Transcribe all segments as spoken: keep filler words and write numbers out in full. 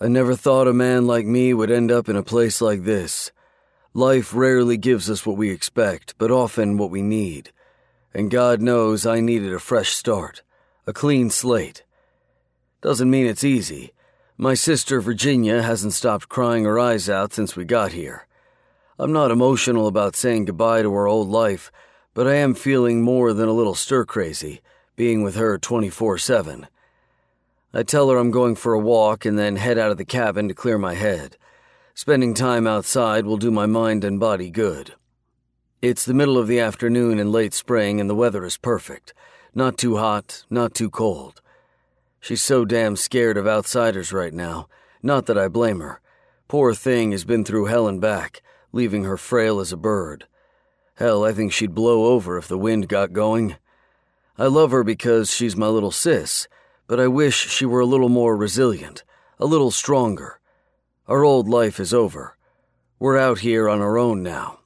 I never thought a man like me would end up in a place like this. Life rarely gives us what we expect, but often what we need. And God knows I needed a fresh start, a clean slate. Doesn't mean it's easy. My sister Virginia hasn't stopped crying her eyes out since we got here. I'm not emotional about saying goodbye to our old life, but I am feeling more than a little stir-crazy, being with her twenty-four seven. I tell her I'm going for a walk and then head out of the cabin to clear my head. Spending time outside will do my mind and body good. It's the middle of the afternoon in late spring and the weather is perfect. Not too hot, not too cold. She's so damn scared of outsiders right now. Not that I blame her. Poor thing has been through hell and back, leaving her frail as a bird. Hell, I think she'd blow over if the wind got going. I love her because she's my little sis, but I wish she were a little more resilient, a little stronger. Our old life is over. We're out here on our own now.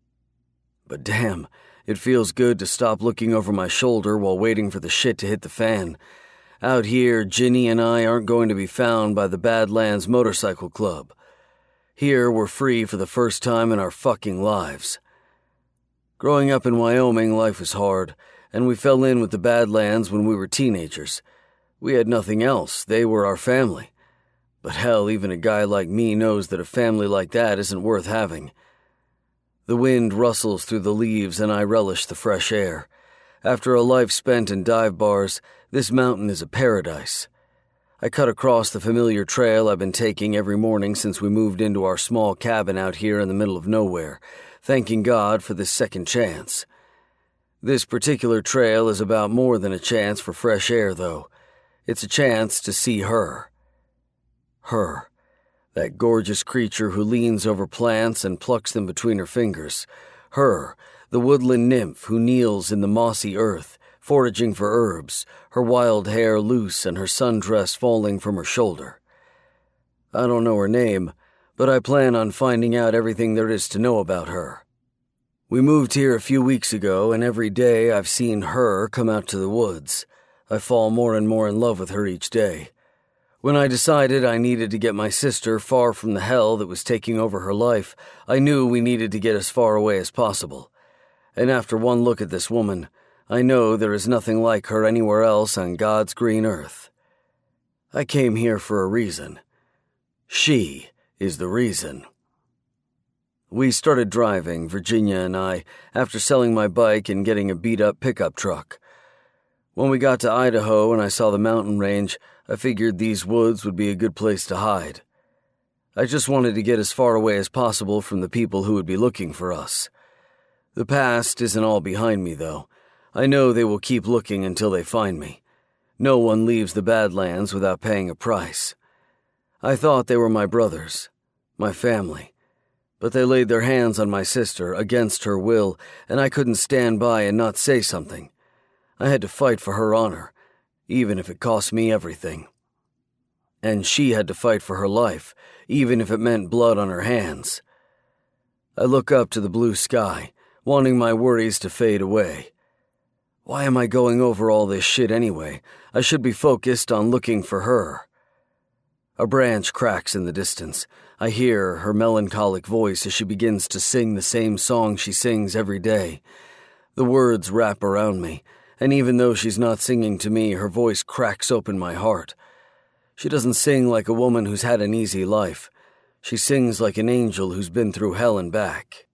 But damn, it feels good to stop looking over my shoulder while waiting for the shit to hit the fan. Out here, Ginny and I aren't going to be found by the Badlands Motorcycle Club. Here, we're free for the first time in our fucking lives. Growing up in Wyoming, life was hard, and we fell in with the Badlands when we were teenagers. We had nothing else. They were our family. But hell, even a guy like me knows that a family like that isn't worth having. The wind rustles through the leaves and I relish the fresh air. After a life spent in dive bars, this mountain is a paradise. I cut across the familiar trail I've been taking every morning since we moved into our small cabin out here in the middle of nowhere, thanking God for this second chance. This particular trail is about more than a chance for fresh air, though. It's a chance to see her. Her. That gorgeous creature who leans over plants and plucks them between her fingers. Her, the woodland nymph who kneels in the mossy earth, foraging for herbs, her wild hair loose and her sundress falling from her shoulder. I don't know her name, but I plan on finding out everything there is to know about her. We moved here a few weeks ago, and every day I've seen her come out to the woods. I fall more and more in love with her each day. When I decided I needed to get my sister far from the hell that was taking over her life, I knew we needed to get as far away as possible. And after one look at this woman, I know there is nothing like her anywhere else on God's green earth. I came here for a reason. She is the reason. We started driving, Virginia and I, after selling my bike and getting a beat-up pickup truck. When we got to Idaho and I saw the mountain range, I figured these woods would be a good place to hide. I just wanted to get as far away as possible from the people who would be looking for us. The past isn't all behind me, though. I know they will keep looking until they find me. No one leaves the Badlands without paying a price. I thought they were my brothers, my family. But they laid their hands on my sister against her will, and I couldn't stand by and not say something. I had to fight for her honor, even if it cost me everything. And she had to fight for her life, even if it meant blood on her hands. I look up to the blue sky, wanting my worries to fade away. Why am I going over all this shit anyway? I should be focused on looking for her. A branch cracks in the distance. I hear her melancholic voice as she begins to sing the same song she sings every day. The words wrap around me, and even though she's not singing to me, her voice cracks open my heart. She doesn't sing like a woman who's had an easy life. She sings like an angel who's been through hell and back.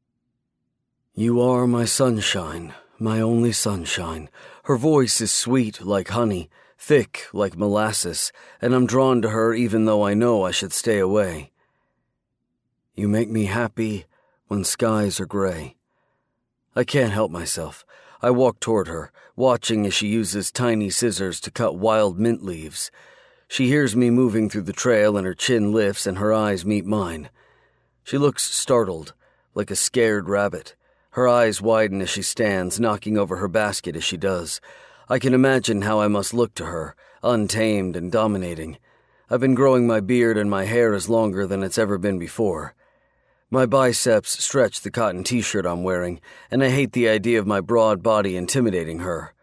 You are my sunshine, my only sunshine. Her voice is sweet like honey, thick like molasses, and I'm drawn to her even though I know I should stay away. You make me happy when skies are gray. I can't help myself. I walk toward her, watching as she uses tiny scissors to cut wild mint leaves. She hears me moving through the trail and her chin lifts and her eyes meet mine. She looks startled, like a scared rabbit. Her eyes widen as she stands, knocking over her basket as she does. I can imagine how I must look to her, untamed and dominating. I've been growing my beard and my hair is longer than it's ever been before. My biceps stretch the cotton t-shirt I'm wearing, and I hate the idea of my broad body intimidating her.